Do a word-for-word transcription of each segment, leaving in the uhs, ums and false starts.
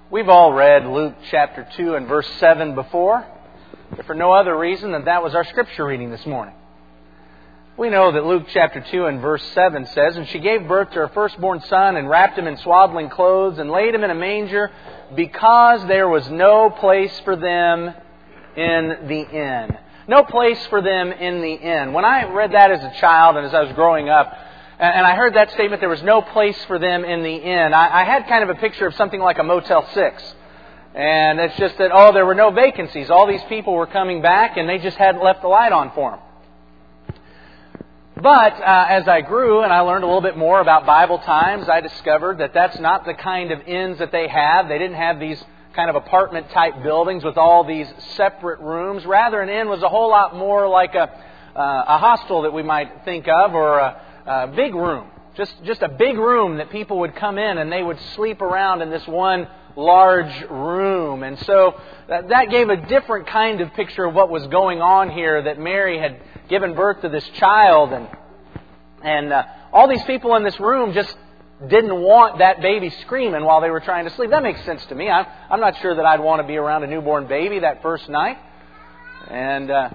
We've all read Luke chapter two and verse seven before, if for no other reason than that was our scripture reading this morning. We know that Luke chapter two and verse seven says, "And she gave birth to her firstborn son and wrapped him in swaddling clothes and laid him in a manger because there was no place for them in the inn." No place for them in the inn. When I read that as a child and as I was growing up, and I heard that statement, there was no place for them in the inn, I had kind of a picture of something like a Motel six. And it's just that, oh, there were no vacancies. All these people were coming back and they just hadn't left the light on for them. But uh, as I grew and I learned a little bit more about Bible times, I discovered that that's not the kind of inns that they have. They didn't have these kind of apartment-type buildings with all these separate rooms. Rather, an inn was a whole lot more like a, uh, a hostel that we might think of, or a A big room, just just a big room that people would come in and they would sleep around in this one large room. And so that, that gave a different kind of picture of what was going on here, that Mary had given birth to this child, and and uh, all these people in this room just didn't want that baby screaming while they were trying to sleep. That makes sense to me. I'm, I'm not sure that I'd want to be around a newborn baby that first night. And Uh,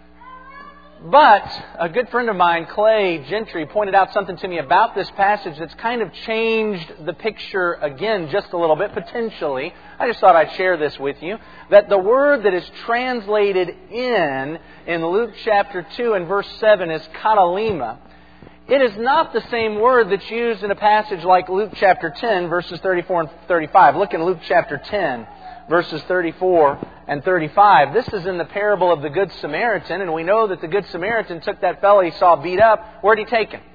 But a good friend of mine, Clay Gentry, pointed out something to me about this passage that's kind of changed the picture again just a little bit, potentially. I just thought I'd share this with you. That the word that is translated in, in Luke chapter two and verse seven is katalima. It is not the same word that's used in a passage like Luke chapter ten, verses thirty-four and thirty-five. Look in Luke chapter ten. Verses thirty-four and thirty-five. This is in the parable of the Good Samaritan, and we know that the Good Samaritan took that fellow he saw beat up. Where'd he take him?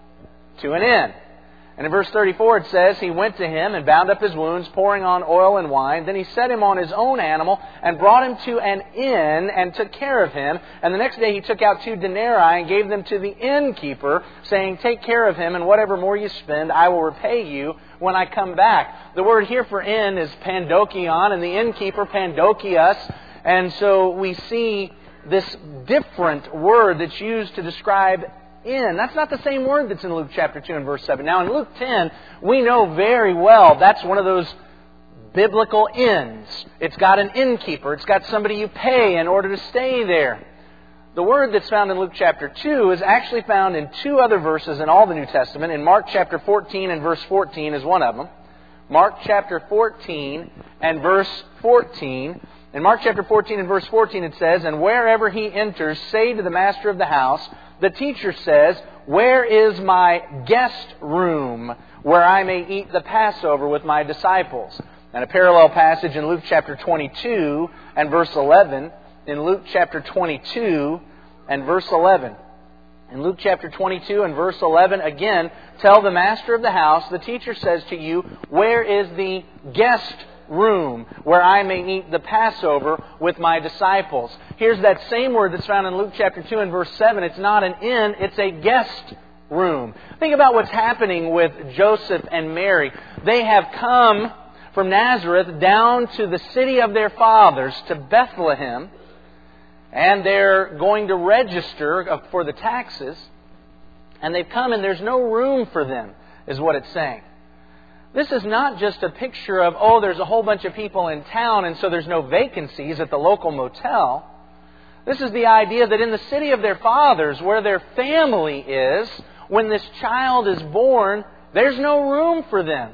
To an inn. And in verse thirty-four it says, "He went to him and bound up his wounds, pouring on oil and wine. Then he set him on his own animal and brought him to an inn and took care of him. And the next day he took out two denarii and gave them to the innkeeper, saying, 'Take care of him, and whatever more you spend, I will repay you when I come back.'" The word here for inn is pandokion, and the innkeeper pandokios. And so we see this different word that's used to describe inn. That's not the same word that's in Luke chapter two and verse seven. Now in Luke ten, we know very well that's one of those biblical inns. It's got an innkeeper. It's got somebody you pay in order to stay there. The word that's found in Luke chapter two is actually found in two other verses in all the New Testament. In Mark chapter fourteen and verse fourteen is one of them. Mark chapter fourteen and verse fourteen. In Mark chapter fourteen and verse fourteen it says, "And wherever he enters, say to the master of the house, 'The teacher says, where is my guest room where I may eat the Passover with my disciples?'" And a parallel passage in Luke chapter twenty-two and verse eleven. In Luke chapter twenty-two and verse eleven. In Luke chapter twenty-two and verse eleven, again, "Tell the master of the house, the teacher says to you, where is the guest room where I may eat the Passover with my disciples?" Here's that same word that's found in Luke chapter two and verse seven. It's not an inn, it's a guest room. Think about what's happening with Joseph and Mary. They have come from Nazareth down to the city of their fathers, to Bethlehem, and they're going to register for the taxes. And they've come and there's no room for them, is what it's saying. This is not just a picture of, oh, there's a whole bunch of people in town and so there's no vacancies at the local motel. This is the idea that in the city of their fathers, where their family is, when this child is born, there's no room for them.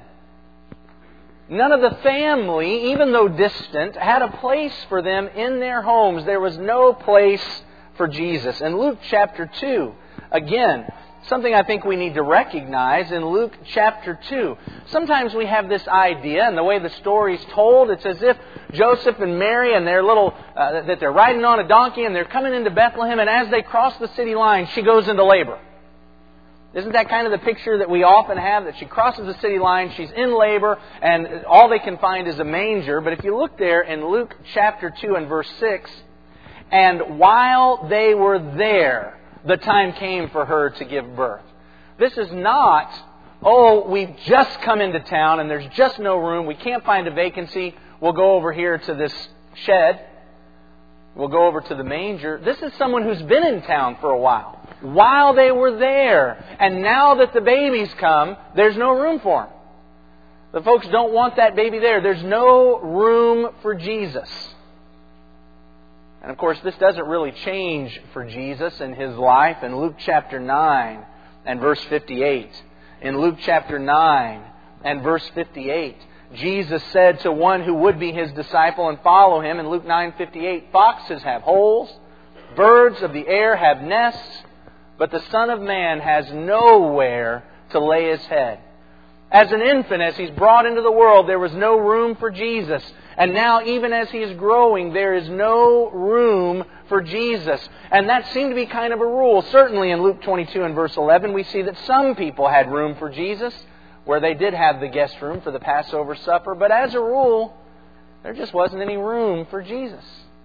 None of the family, even though distant, had a place for them in their homes. There was no place for Jesus. In Luke chapter two, again, something I think we need to recognize in Luke chapter two. Sometimes we have this idea, and the way the story's told, it's as if Joseph and Mary and their little, uh, that they're riding on a donkey and they're coming into Bethlehem, and as they cross the city line, she goes into labor. Isn't that kind of the picture that we often have? That she crosses the city line, she's in labor, and all they can find is a manger. But if you look there in Luke chapter two and verse six, "And while they were there, the time came for her to give birth." This is not, oh, we've just come into town and there's just no room, we can't find a vacancy, we'll go over here to this shed, we'll go over to the manger. This is someone who's been in town for a while. While they were there. And now that the baby's come, there's no room for them. The folks don't want that baby there. There's no room for Jesus. And of course, this doesn't really change for Jesus in His life. In Luke chapter nine and verse fifty-eight. In Luke chapter nine and verse fifty-eight, Jesus said to one who would be His disciple and follow Him in Luke nine fifty-eight, "Foxes have holes, birds of the air have nests, but the Son of Man has nowhere to lay His head." As an infant, as He's brought into the world, there was no room for Jesus. And now, even as He is growing, there is no room for Jesus. And that seemed to be kind of a rule. Certainly in Luke twenty-two and verse eleven, we see that some people had room for Jesus, where they did have the guest room for the Passover supper. But as a rule, there just wasn't any room for Jesus.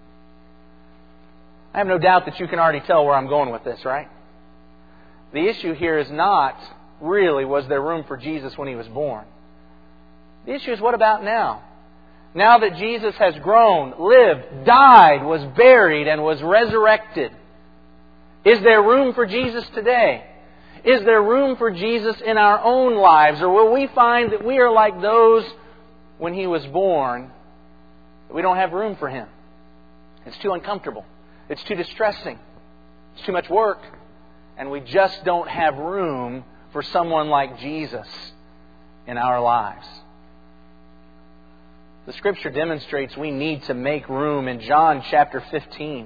I have no doubt that you can already tell where I'm going with this, right? The issue here is not really, was there room for Jesus when He was born? The issue is, what about now? Now that Jesus has grown, lived, died, was buried, and was resurrected, is there room for Jesus today? Is there room for Jesus in our own lives? Or will we find that we are like those when He was born, that we don't have room for Him? It's too uncomfortable. It's too distressing. It's too much work. And we just don't have room for someone like Jesus in our lives. The Scripture demonstrates we need to make room in John chapter fifteen.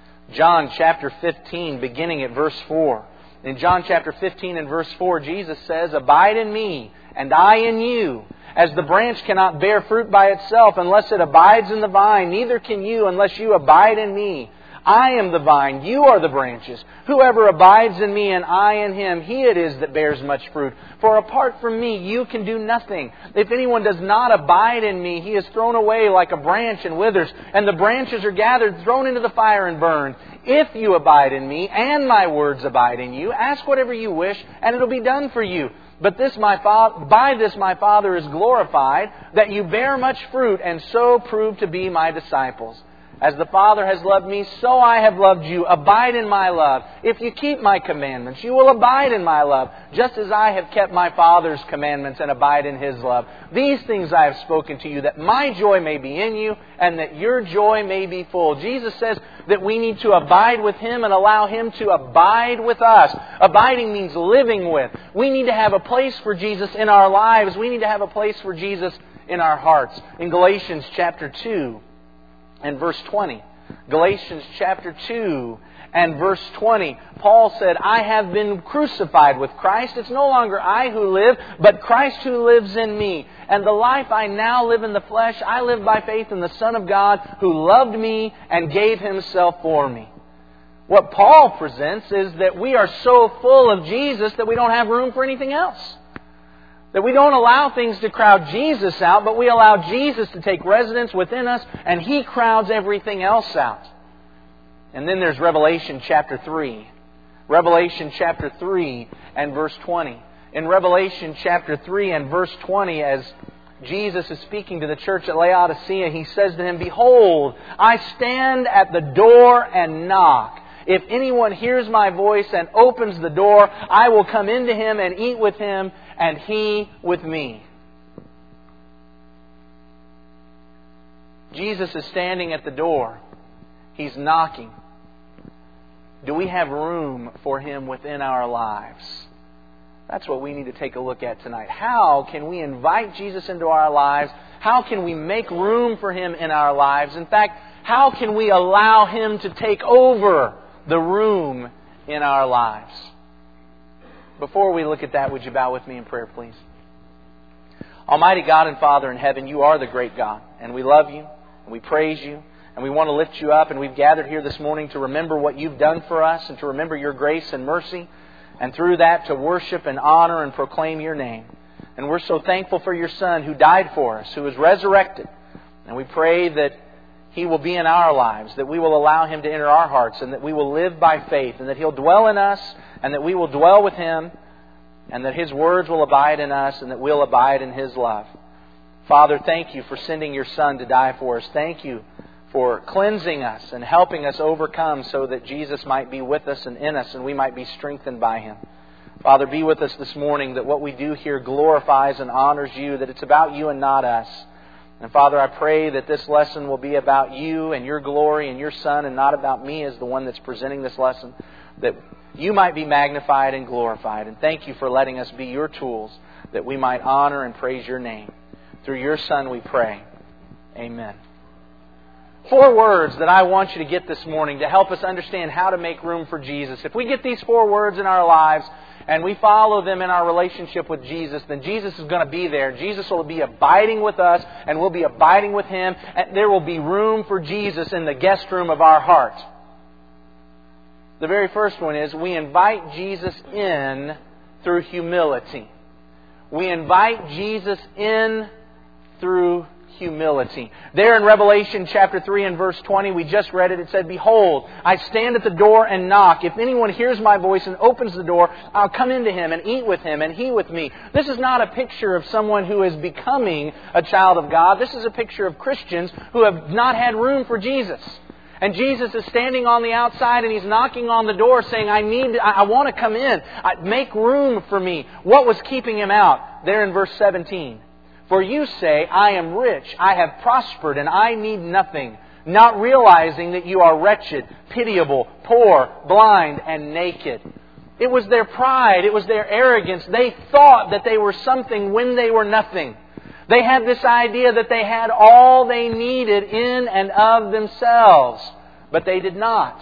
John chapter fifteen, beginning at verse four. In John chapter fifteen and verse four, Jesus says, "Abide in me, and I in you. As the branch cannot bear fruit by itself unless it abides in the vine, neither can you unless you abide in me. I am the vine, you are the branches. Whoever abides in me and I in him, he it is that bears much fruit. For apart from me, you can do nothing. If anyone does not abide in me, he is thrown away like a branch and withers, and the branches are gathered, thrown into the fire and burned. If you abide in me, and my words abide in you, ask whatever you wish, and it will be done for you. But this my fa- by this my Father is glorified, that you bear much fruit, and so prove to be my disciples. As the Father has loved me, so I have loved you. Abide in my love. If you keep my commandments, you will abide in my love, just as I have kept my Father's commandments and abide in His love. These things I have spoken to you, that my joy may be in you, and that your joy may be full." Jesus says that we need to abide with Him and allow Him to abide with us. Abiding means living with. We need to have a place for Jesus in our lives. We need to have a place for Jesus in our hearts. In Galatians chapter two, and verse twenty. Galatians chapter two and verse twenty. Paul said, "I have been crucified with Christ. It's no longer I who live, but Christ who lives in me. And the life I now live in the flesh, I live by faith in the Son of God who loved me and gave Himself for me." What Paul presents is that we are so full of Jesus that we don't have room for anything else. That we don't allow things to crowd Jesus out, but we allow Jesus to take residence within us, and He crowds everything else out. And then there's Revelation chapter three. Revelation chapter three and verse twenty. In Revelation chapter three and verse twenty, as Jesus is speaking to the church at Laodicea, He says to him, "Behold, I stand at the door and knock. If anyone hears my voice and opens the door, I will come into him and eat with him, and he with me." Jesus is standing at the door. He's knocking. Do we have room for Him within our lives? That's what we need to take a look at tonight. How can we invite Jesus into our lives? How can we make room for Him in our lives? In fact, how can we allow Him to take over the room in our lives? Before we look at that, would you bow with me in prayer, please? Almighty God and Father in heaven, You are the great God, and we love You, and we praise You, and we want to lift You up, and we've gathered here this morning to remember what You've done for us, and to remember Your grace and mercy, and through that to worship and honor and proclaim Your name. And we're so thankful for Your Son who died for us, who was resurrected, and we pray that He will be in our lives, that we will allow Him to enter our hearts, and that we will live by faith, and that He'll dwell in us, and that we will dwell with Him, and that His words will abide in us, and that we'll abide in His love. Father, thank You for sending Your Son to die for us. Thank You for cleansing us and helping us overcome so that Jesus might be with us and in us, and we might be strengthened by Him. Father, be with us this morning, that what we do here glorifies and honors You, that it's about You and not us. And Father, I pray that this lesson will be about You and Your glory and Your Son, and not about me as the one that's presenting this lesson, that You might be magnified and glorified. And thank You for letting us be Your tools, that we might honor and praise Your name. Through Your Son we pray. Amen. Four words that I want you to get this morning to help us understand how to make room for Jesus. If we get these four words in our lives and we follow them in our relationship with Jesus, then Jesus is going to be there. Jesus will be abiding with us, and we'll be abiding with Him. And there will be room for Jesus in the guest room of our heart. The very first one is we invite Jesus in through humility. We invite Jesus in through humility. There in Revelation chapter three and verse twenty, we just read it. It said, "Behold, I stand at the door and knock. If anyone hears my voice and opens the door, I'll come into him and eat with him and he with me." This is not a picture of someone who is becoming a child of God. This is a picture of Christians who have not had room for Jesus. And Jesus is standing on the outside and He's knocking on the door saying, I need, I, I want to come in. I, make room for me. What was keeping Him out? There in verse seventeen. "For you say, I am rich, I have prospered, and I need nothing, not realizing that you are wretched, pitiable, poor, blind, and naked." It was their pride, it was their arrogance. They thought that they were something when they were nothing. They had this idea that they had all they needed in and of themselves, but they did not.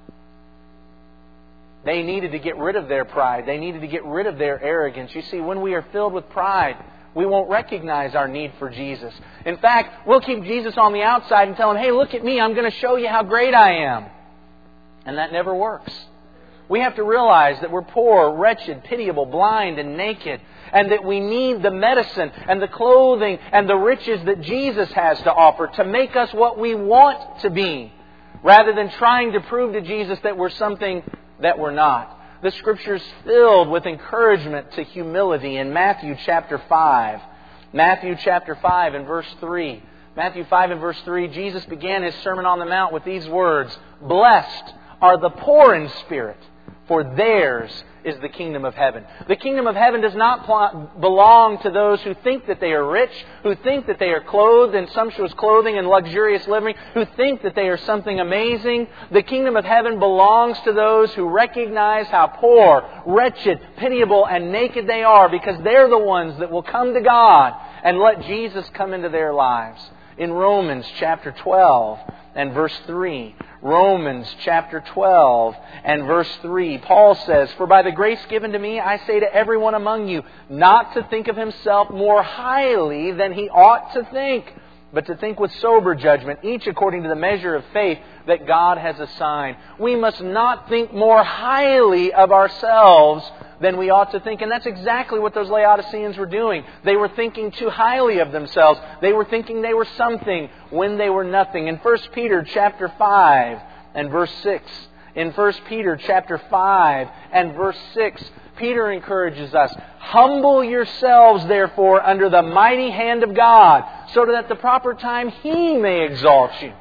They needed to get rid of their pride. They needed to get rid of their arrogance. You see, when we are filled with pride, we won't recognize our need for Jesus. In fact, we'll keep Jesus on the outside and tell Him, "Hey, look at me, I'm going to show you how great I am." And that never works. We have to realize that we're poor, wretched, pitiable, blind, and naked, and that we need the medicine and the clothing and the riches that Jesus has to offer to make us what we want to be, rather than trying to prove to Jesus that we're something that we're not. The Scripture is filled with encouragement to humility in Matthew chapter five. Matthew chapter five and verse three. Matthew five and verse three, Jesus began His Sermon on the Mount with these words, "Blessed are the poor in spirit, for theirs is the kingdom of heaven." The kingdom of heaven does not pl- belong to those who think that they are rich, who think that they are clothed in sumptuous clothing and luxurious living, who think that they are something amazing. The kingdom of heaven belongs to those who recognize how poor, wretched, pitiable, and naked they are, because they're the ones that will come to God and let Jesus come into their lives. In Romans chapter twelve and verse three, Romans chapter twelve and verse three, Paul says, "For by the grace given to me, I say to everyone among you, not to think of himself more highly than he ought to think, but to think with sober judgment, each according to the measure of faith that God has assigned." We must not think more highly of ourselves than we ought to think. And that's exactly what those Laodiceans were doing. They were thinking too highly of themselves. They were thinking they were something when they were nothing. In First Peter chapter five and verse six, in First Peter chapter five and verse six, Peter encourages us, "Humble yourselves, therefore, under the mighty hand of God, so that at the proper time He may exalt you."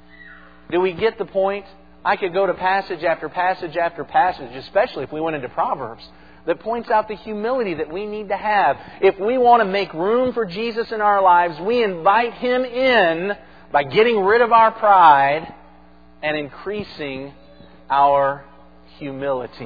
Do we get the point? I could go to passage after passage after passage, especially if we went into Proverbs, that points out the humility that we need to have. If we want to make room for Jesus in our lives, we invite Him in by getting rid of our pride and increasing our humility.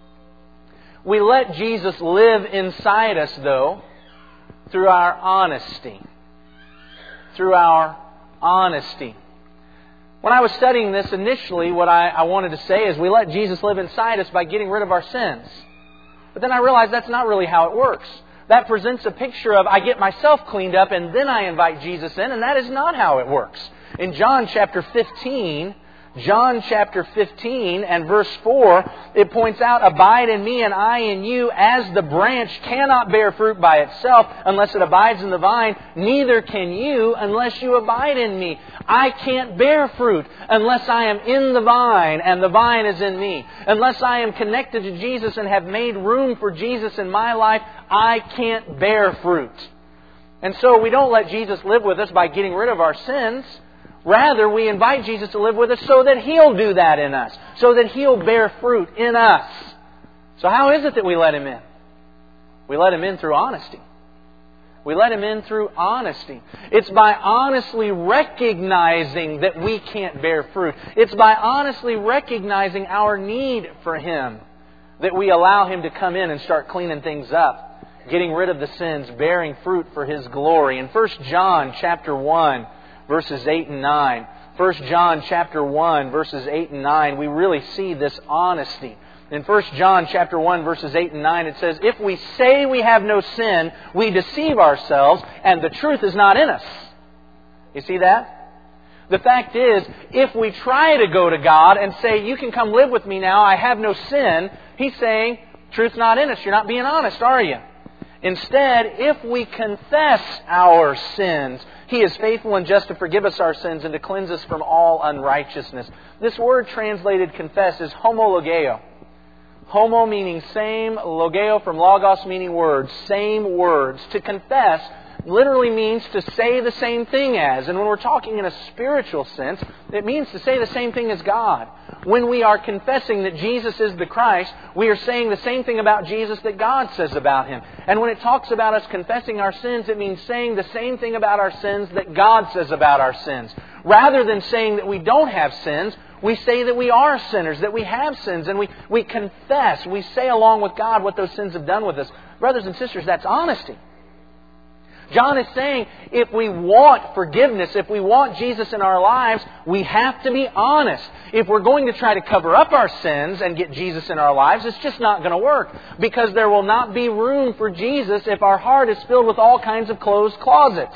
We let Jesus live inside us, though, through our honesty. Through our honesty. When I was studying this initially, what I, I wanted to say is we let Jesus live inside us by getting rid of our sins. But then I realized that's not really how it works. That presents a picture of I get myself cleaned up and then I invite Jesus in, and that is not how it works. In John chapter fifteen, John chapter fifteen and verse four, it points out, "Abide in me and I in you, as the branch cannot bear fruit by itself unless it abides in the vine, neither can you unless you abide in me." I can't bear fruit unless I am in the vine and the vine is in me. Unless I am connected to Jesus and have made room for Jesus in my life, I can't bear fruit. And so we don't let Jesus live with us by getting rid of our sins. Rather, we invite Jesus to live with us so that He'll do that in us. So that He'll bear fruit in us. So how is it that we let Him in? We let Him in through honesty. We let Him in through honesty. It's by honestly recognizing that we can't bear fruit. It's by honestly recognizing our need for Him that we allow Him to come in and start cleaning things up, getting rid of the sins, bearing fruit for His glory. In First John chapter one, verses eight and nine, First John chapter one, verses eight and nine, we really see this honesty. In First John chapter one, verses eight and nine, it says, "If we say we have no sin, we deceive ourselves, and the truth is not in us." You see that? The fact is, if we try to go to God and say, "You can come live with me now, I have no sin," He's saying, "Truth's not in us. You're not being honest, are you?" Instead, if we confess our sins, He is faithful and just to forgive us our sins and to cleanse us from all unrighteousness. This word translated confess is homologeo. Homo meaning same, logeo from logos meaning words, same words. To confess literally means to say the same thing as. And when we're talking in a spiritual sense, it means to say the same thing as God. When we are confessing that Jesus is the Christ, we are saying the same thing about Jesus that God says about Him. And when it talks about us confessing our sins, it means saying the same thing about our sins that God says about our sins. Rather than saying that we don't have sins, we say that we are sinners, that we have sins, and we, we confess. We say along with God what those sins have done with us. Brothers and sisters, that's honesty. John is saying if we want forgiveness, if we want Jesus in our lives, we have to be honest. If we're going to try to cover up our sins and get Jesus in our lives, it's just not going to work. Because there will not be room for Jesus if our heart is filled with all kinds of closed closets.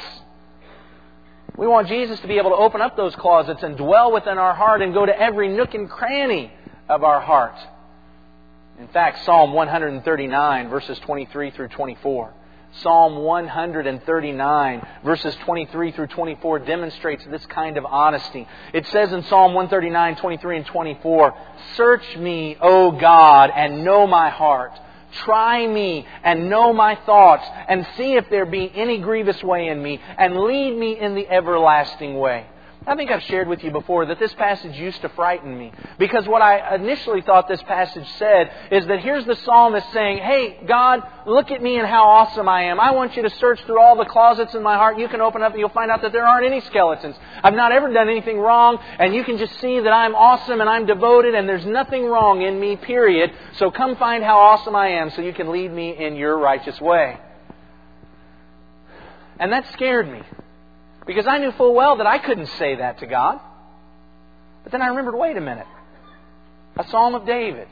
We want Jesus to be able to open up those closets and dwell within our heart and go to every nook and cranny of our heart. In fact, Psalm one thirty-nine, verses twenty-three through twenty-four. Psalm one thirty-nine, verses twenty-three through twenty-four demonstrates this kind of honesty. It says in Psalm one thirty-nine, twenty-three and twenty-four, "Search me, O God, and know my heart. Try me and know my thoughts, and see if there be any grievous way in me, and lead me in the everlasting way." I think I've shared with you before that this passage used to frighten me. Because what I initially thought this passage said is that here's the psalmist saying, "Hey, God, look at me and how awesome I am. I want you to search through all the closets in my heart. You can open up and you'll find out that there aren't any skeletons. I've not ever done anything wrong, and you can just see that I'm awesome and I'm devoted and there's nothing wrong in me, period. So come find how awesome I am so you can lead me in your righteous way." And that scared me. Because I knew full well that I couldn't say that to God. But then I remembered, wait a minute. A Psalm of David.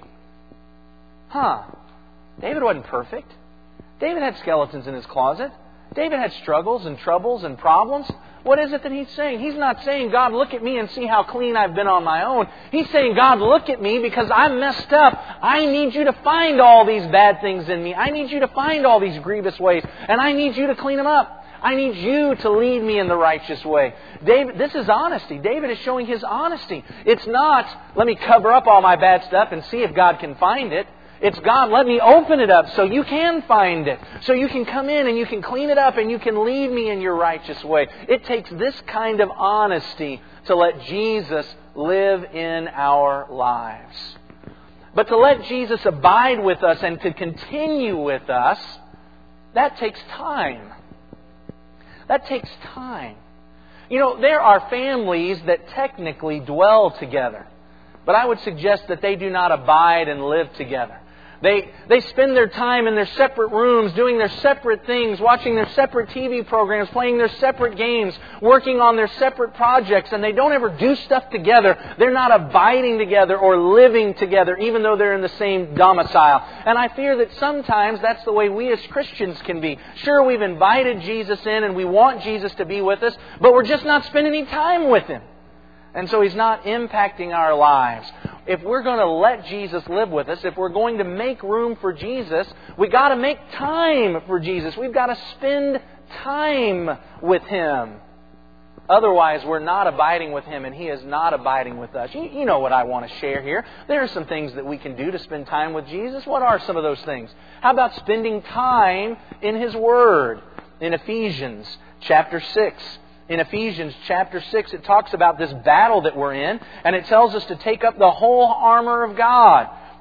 Huh. David wasn't perfect. David had skeletons in his closet. David had struggles and troubles and problems. What is it that he's saying? He's not saying, "God, look at me and see how clean I've been on my own." He's saying, "God, look at me because I'm messed up. I need you to find all these bad things in me. I need you to find all these grievous ways. And I need you to clean them up. I need you to lead me in the righteous way." David, this is honesty. David is showing his honesty. It's not, "Let me cover up all my bad stuff and see if God can find it." It's, "God, let me open it up so you can find it. So you can come in and you can clean it up and you can lead me in your righteous way." It takes this kind of honesty to let Jesus live in our lives. But to let Jesus abide with us and to continue with us, that takes time. That takes time. You know, there are families that technically dwell together, but I would suggest that they do not abide and live together. They they spend their time in their separate rooms, doing their separate things, watching their separate T V programs, playing their separate games, working on their separate projects, and they don't ever do stuff together. They're not abiding together or living together, even though they're in the same domicile. And I fear that sometimes that's the way we as Christians can be. Sure, we've invited Jesus in and we want Jesus to be with us, but we're just not spending any time with Him. And so He's not impacting our lives. If we're going to let Jesus live with us, if we're going to make room for Jesus, we've got to make time for Jesus. We've got to spend time with Him. Otherwise, we're not abiding with Him and He is not abiding with us. You, you know what I want to share here. There are some things that we can do to spend time with Jesus. What are some of those things? How about spending time in His Word? In Ephesians chapter six. In Ephesians chapter six, it talks about this battle that we're in, and it tells us to take up the whole armor of God.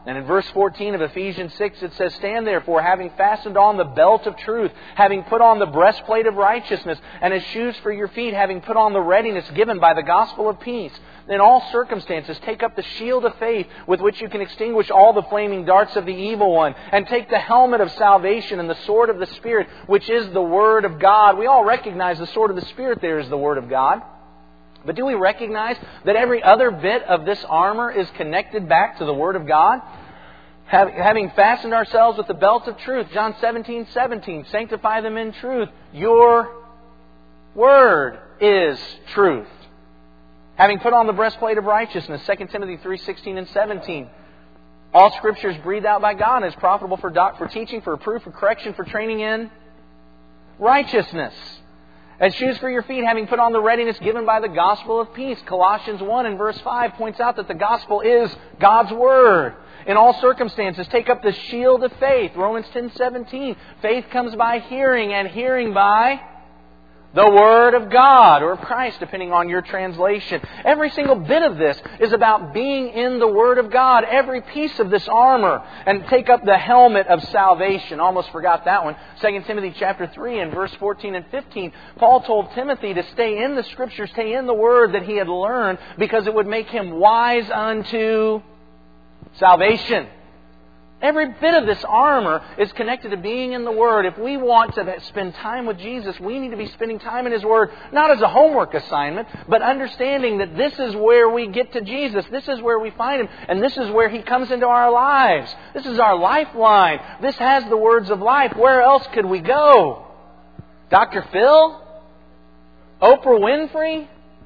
And in verse fourteen of Ephesians six it says, "Stand therefore, having fastened on the belt of truth, having put on the breastplate of righteousness, and as shoes for your feet, having put on the readiness given by the gospel of peace. In all circumstances, take up the shield of faith with which you can extinguish all the flaming darts of the evil one, and take the helmet of salvation and the sword of the Spirit, which is the Word of God." We all recognize the sword of the Spirit there is the Word of God. But do we recognize that every other bit of this armor is connected back to the Word of God? Having fastened ourselves with the belt of truth, John seventeen seventeen, "Sanctify them in truth. Your Word is truth." Having put on the breastplate of righteousness, Second Timothy three sixteen and seventeen. "All Scripture is breathed out by God and is profitable for, doc- for teaching, for reproof, for correction, for training in righteousness. As shoes for your feet, having put on the readiness given by the gospel of peace." Colossians one and verse five points out that the gospel is God's Word. "In all circumstances, take up the shield of faith." Romans ten seventeen. "Faith comes by hearing, and hearing by the Word of God," or of Christ, depending on your translation. Every single bit of this is about being in the Word of God. Every piece of this armor. And take up the helmet of salvation. Almost forgot that one. Second Timothy chapter three and verse fourteen and fifteen. Paul told Timothy to stay in the Scriptures, stay in the Word that he had learned, because it would make him wise unto salvation. Every bit of this armor is connected to being in the Word. If we want to spend time with Jesus, we need to be spending time in His Word, not as a homework assignment, but understanding that this is where we get to Jesus. This is where we find Him, and this is where He comes into our lives. This is our lifeline. This has the words of life. Where else could we go? Doctor Phil? Oprah Winfrey?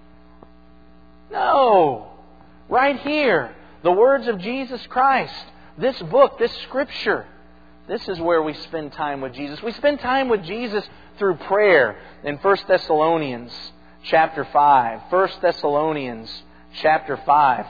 No. Right here. The words of Jesus Christ. This book, this Scripture. This is where we spend time with Jesus. We spend time with Jesus through prayer in First Thessalonians chapter five. First Thessalonians chapter five.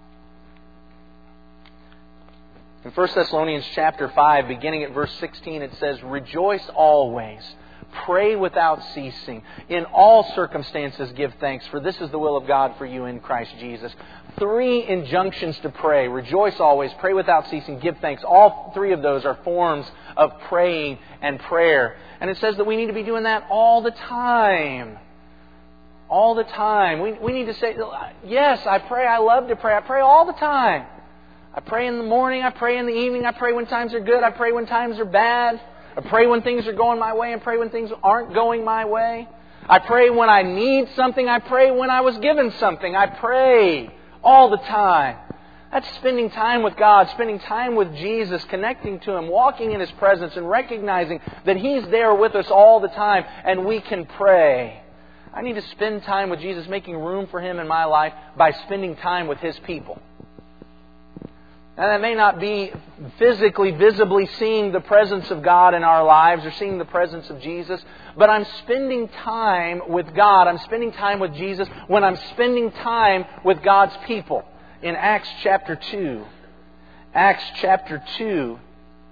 In First Thessalonians chapter five, beginning at verse sixteen, it says, "Rejoice always. Pray without ceasing. In all circumstances give thanks, for this is the will of God for you in Christ Jesus." Three injunctions to pray. Rejoice always, pray without ceasing, give thanks. All three of those are forms of praying and prayer. And it says that we need to be doing that all the time. All the time. We, we need to say, yes, I pray, I love to pray. I pray all the time. I pray in the morning, I pray in the evening, I pray when times are good, I pray when times are bad. I pray when things are going my way and pray when things aren't going my way. I pray when I need something. I pray when I was given something. I pray all the time. That's spending time with God, spending time with Jesus, connecting to Him, walking in His presence and recognizing that He's there with us all the time and we can pray. I need to spend time with Jesus, making room for Him in my life by spending time with His people. And that may not be physically, visibly seeing the presence of God in our lives or seeing the presence of Jesus, but I'm spending time with God. I'm spending time with Jesus when I'm spending time with God's people. In Acts chapter two, Acts chapter two,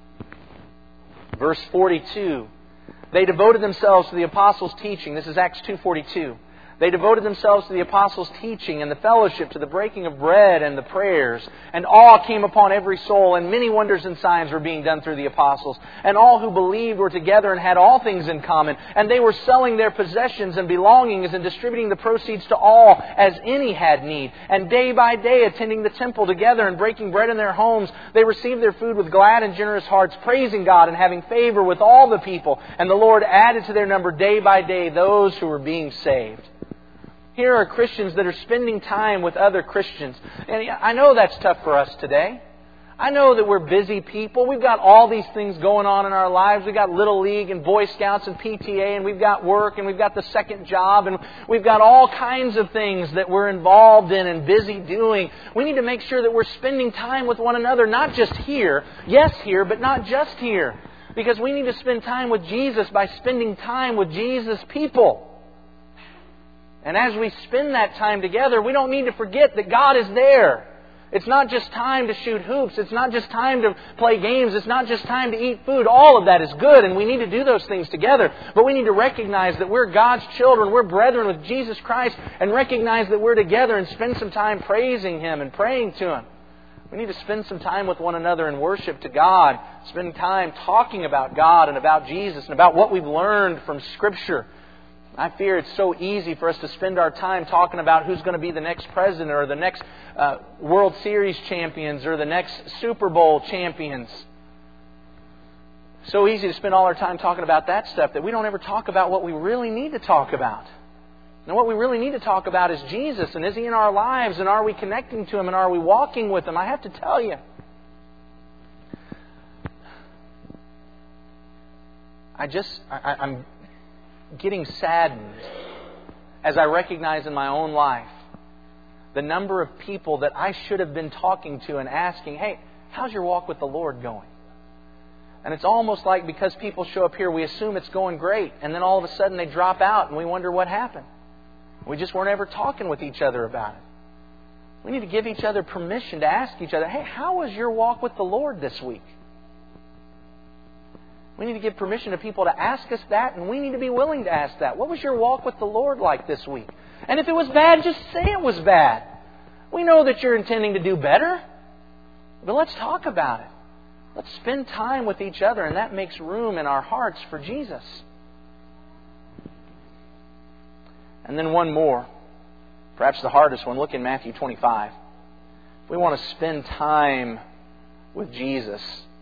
verse forty-two, they devoted themselves to the apostles' teaching. This is Acts two forty-two. They devoted themselves to the apostles' teaching and the fellowship, to the breaking of bread and the prayers. And awe came upon every soul, and many wonders and signs were being done through the apostles. And all who believed were together and had all things in common. And they were selling their possessions and belongings and distributing the proceeds to all as any had need. And day by day, attending the temple together and breaking bread in their homes, they received their food with glad and generous hearts, praising God and having favor with all the people. And the Lord added to their number day by day those who were being saved. Here are Christians that are spending time with other Christians. And I know that's tough for us today. I know that we're busy people. We've got all these things going on in our lives. We've got Little League and Boy Scouts and P T A, and we've got work, and we've got the second job, and we've got all kinds of things that we're involved in and busy doing. We need to make sure that we're spending time with one another, not just here. Yes, here, but not just here. Because we need to spend time with Jesus by spending time with Jesus' people. And as we spend that time together, we don't need to forget that God is there. It's not just time to shoot hoops. It's not just time to play games. It's not just time to eat food. All of that is good, and we need to do those things together. But we need to recognize that we're God's children. We're brethren with Jesus Christ, and recognize that we're together and spend some time praising Him and praying to Him. We need to spend some time with one another in worship to God. Spend time talking about God and about Jesus and about what we've learned from Scripture. I fear it's so easy for us to spend our time talking about who's going to be the next president or the next uh, World Series champions or the next Super Bowl champions. So easy to spend all our time talking about that stuff that we don't ever talk about what we really need to talk about. And what we really need to talk about is Jesus, and is He in our lives, and are we connecting to Him, and are we walking with Him? I have to tell you, I just, I, I'm getting saddened as I recognize in my own life the number of people that I should have been talking to and asking, hey, how's your walk with the Lord going? And it's almost like because people show up here, we assume it's going great, and then all of a sudden they drop out and we wonder what happened. We just weren't ever talking with each other about it. We need to give each other permission to ask each other, hey, how was your walk with the Lord this week? We need to give permission to people to ask us that, and we need to be willing to ask that. What was your walk with the Lord like this week? And if it was bad, just say it was bad. We know that you're intending to do better, but let's talk about it. Let's spend time with each other, and that makes room in our hearts for Jesus. And then one more, perhaps the hardest one. Look in Matthew twenty-five. If we want to spend time with Jesus,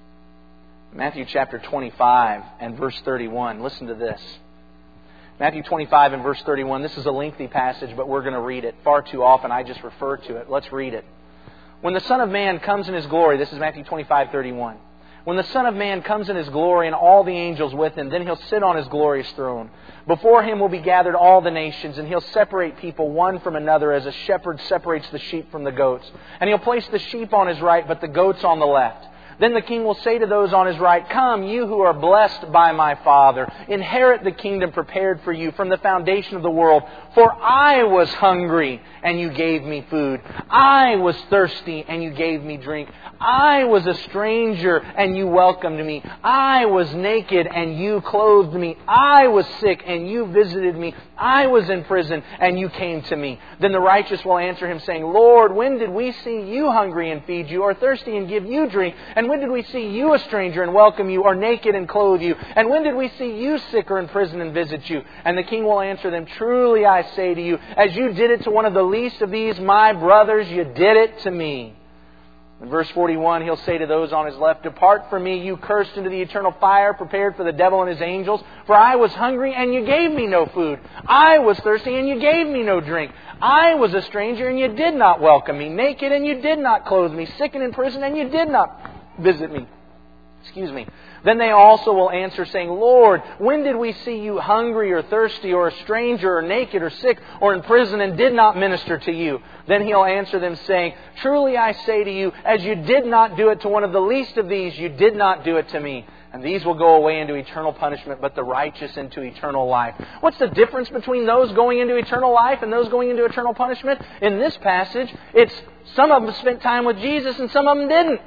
Matthew chapter twenty-five and verse thirty-one. Listen to this. Matthew twenty-five and verse thirty-one. This is a lengthy passage, but we're going to read it. Far too often I just refer to it. Let's read it. When the Son of Man comes in His glory, this is Matthew twenty-five thirty-one. When the Son of Man comes in His glory and all the angels with Him, then He'll sit on His glorious throne. Before Him will be gathered all the nations, and He'll separate people one from another as a shepherd separates the sheep from the goats. And He'll place the sheep on His right, but the goats on the left. Then the King will say to those on His right, come, you who are blessed by my Father, inherit the kingdom prepared for you from the foundation of the world. For I was hungry, and you gave me food. I was thirsty, and you gave me drink. I was a stranger, and you welcomed me. I was naked, and you clothed me. I was sick, and you visited me. I was in prison, and you came to me. Then the righteous will answer Him, saying, Lord, when did we see you hungry and feed you, or thirsty and give you drink? And when did we see you a stranger and welcome you, or naked and clothe you? And when did we see you sick or in prison and visit you? And the King will answer them, truly I say to you, as you did it to one of the least of these my brothers, you did it to me. In verse forty-one, He'll say to those on His left, depart from me, you cursed, into the eternal fire prepared for the devil and his angels. For I was hungry, and you gave me no food. I was thirsty, and you gave me no drink. I was a stranger, and you did not welcome me. Naked, and you did not clothe me. Sick and in prison, and you did not visit me. Excuse me. Then they also will answer, saying, Lord, when did we see you hungry or thirsty or a stranger or naked or sick or in prison and did not minister to you? Then He'll answer them, saying, truly I say to you, as you did not do it to one of the least of these, you did not do it to me. And these will go away into eternal punishment, but the righteous into eternal life. What's the difference between those going into eternal life and those going into eternal punishment? In this passage, it's some of them spent time with Jesus and some of them didn't.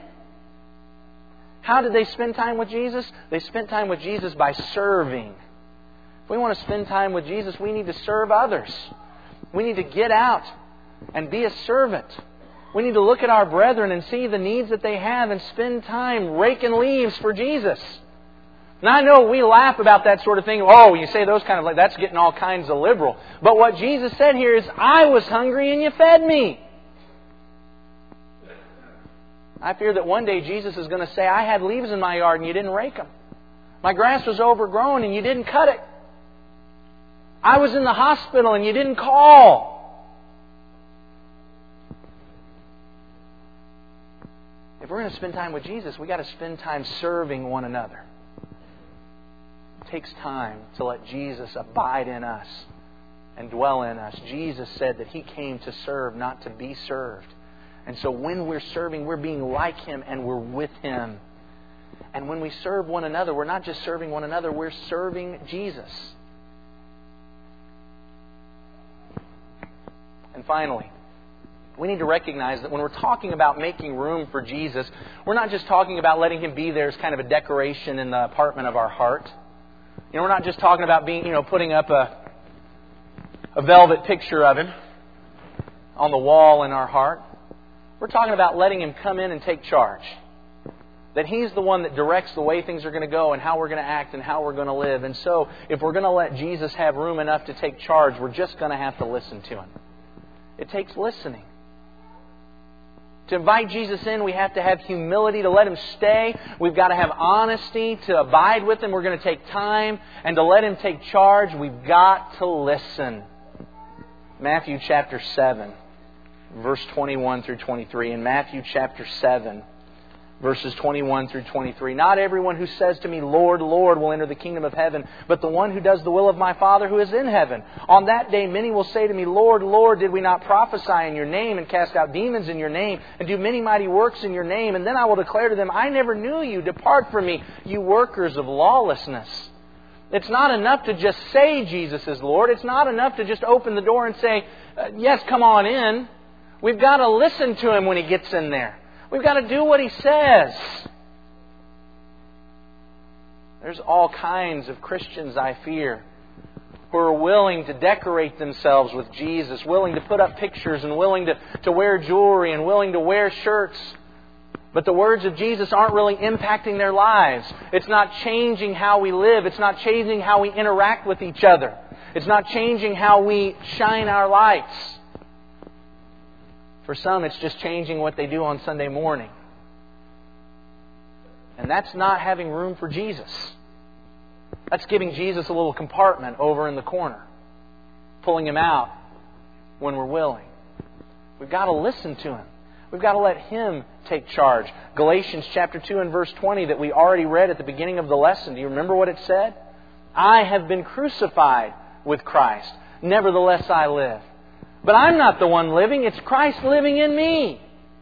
How did they spend time with Jesus? They spent time with Jesus by serving. If we want to spend time with Jesus, we need to serve others. We need to get out and be a servant. We need to look at our brethren and see the needs that they have and spend time raking leaves for Jesus. Now I know we laugh about that sort of thing. Oh, you say those kind of, like that's getting all kinds of liberal. But what Jesus said here is, I was hungry and you fed me. I fear that one day Jesus is going to say, I had leaves in my yard and you didn't rake them. My grass was overgrown and you didn't cut it. I was in the hospital and you didn't call. If we're going to spend time with Jesus, we've got to spend time serving one another. It takes time to let Jesus abide in us and dwell in us. Jesus said that He came to serve, not to be served. And so when we're serving, we're being like Him and we're with Him. And when we serve one another, we're not just serving one another, we're serving Jesus. And finally, we need to recognize that when we're talking about making room for Jesus, we're not just talking about letting Him be there as kind of a decoration in the apartment of our heart. You know, we're not just talking about being, you know, putting up a, a velvet picture of Him on the wall in our heart. We're talking about letting Him come in and take charge. That He's the one that directs the way things are going to go and how we're going to act and how we're going to live. And so, if we're going to let Jesus have room enough to take charge, we're just going to have to listen to Him. It takes listening. To invite Jesus in, we have to have humility to let Him stay. We've got to have honesty to abide with Him. We're going to take time. And to let Him take charge, we've got to listen. Matthew chapter seven, verse twenty-one through twenty-three. In Matthew chapter seven, verses twenty-one through twenty-three. Not everyone who says to me, Lord, Lord, will enter the kingdom of heaven, but the one who does the will of my Father who is in heaven. On that day many will say to me, Lord, Lord, did we not prophesy in your name and cast out demons in your name and do many mighty works in your name? And then I will declare to them, I never knew you. Depart from me, you workers of lawlessness. It's not enough to just say Jesus is Lord. It's not enough to just open the door and say, yes, come on in. We've got to listen to Him when He gets in there. We've got to do what He says. There's all kinds of Christians, I fear, who are willing to decorate themselves with Jesus, willing to put up pictures and willing to, to wear jewelry and willing to wear shirts. But the words of Jesus aren't really impacting their lives. It's not changing how we live. It's not changing how we interact with each other. It's not changing how we shine our lights. For some, it's just changing what they do on Sunday morning. And that's not having room for Jesus. That's giving Jesus a little compartment over in the corner, pulling Him out when we're willing. We've got to listen to Him. We've got to let Him take charge. Galatians chapter two and verse twenty that we already read at the beginning of the lesson. Do you remember what it said? I have been crucified with Christ. Nevertheless I live. But I'm not the one living. It's Christ living in me.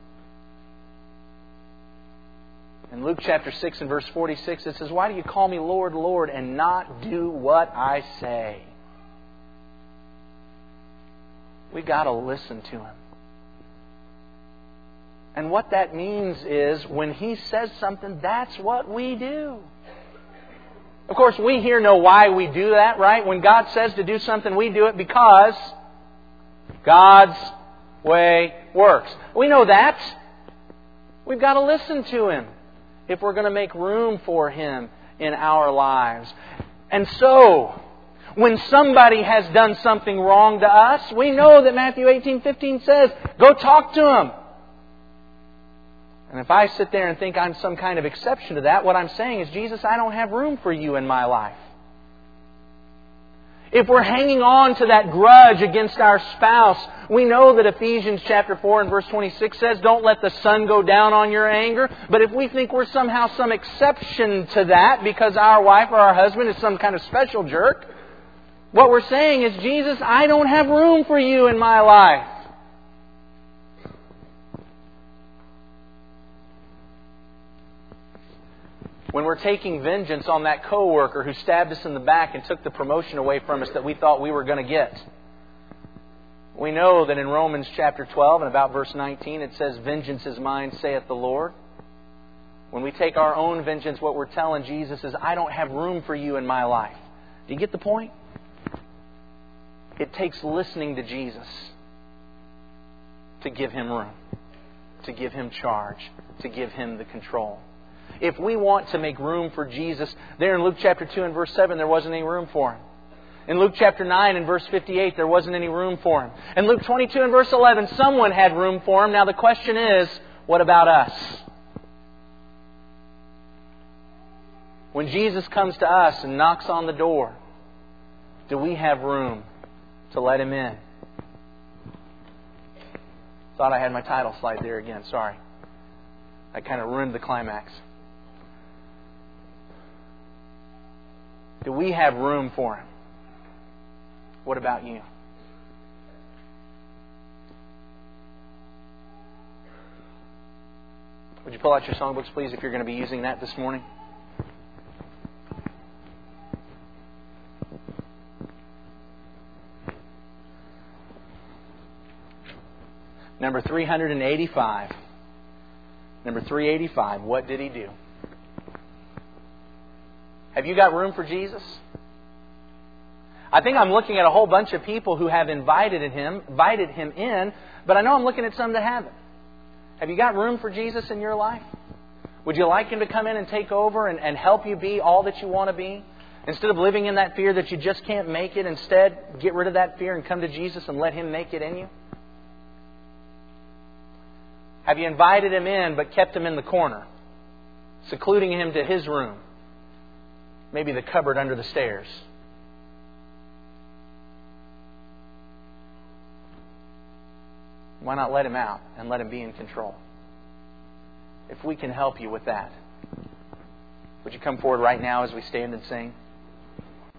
In Luke chapter six and verse forty-six it says, why do you call me Lord, Lord, and not do what I say? We've got to listen to Him. And what that means is when He says something, that's what we do. Of course, we here know why we do that, right? When God says to do something, we do it because God's way works. We know that. We've got to listen to Him if we're going to make room for Him in our lives. And so, when somebody has done something wrong to us, we know that Matthew eighteen fifteen says, go talk to them. And if I sit there and think I'm some kind of exception to that, what I'm saying is, Jesus, I don't have room for you in my life. If we're hanging on to that grudge against our spouse, we know that Ephesians chapter four and verse twenty-six says, don't let the sun go down on your anger. But if we think we're somehow some exception to that because our wife or our husband is some kind of special jerk, what we're saying is, Jesus, I don't have room for you in my life. When we're taking vengeance on that coworker who stabbed us in the back and took the promotion away from us that we thought we were going to get, we know that in Romans chapter twelve and about verse nineteen it says, vengeance is mine, saith the Lord. When we take our own vengeance, what we're telling Jesus is, I don't have room for you in my life. Do you get the point? It takes listening to Jesus to give Him room, to give Him charge, to give Him the control. If we want to make room for Jesus, there in Luke chapter two and verse seven, there wasn't any room for Him. In Luke chapter nine and verse fifty-eight, there wasn't any room for Him. In Luke twenty-two and verse eleven, someone had room for Him. Now the question is, what about us? When Jesus comes to us and knocks on the door, do we have room to let Him in? Thought I had my title slide there again. Sorry. I kind of ruined the climax. Do we have room for Him? What about you? Would you pull out your songbooks, please, if you're going to be using that this morning? Number three eighty-five. Number three eighty-five, what did He do? Have you got room for Jesus? I think I'm looking at a whole bunch of people who have invited Him, invited Him in, but I know I'm looking at some that haven't. Have you got room for Jesus in your life? Would you like Him to come in and take over and, and help you be all that you want to be? Instead of living in that fear that you just can't make it, instead, get rid of that fear and come to Jesus and let Him make it in you? Have you invited Him in but kept Him in the corner, secluding Him to His room? Maybe the cupboard under the stairs. Why not let Him out and let Him be in control? If we can help you with that, would you come forward right now as we stand and sing?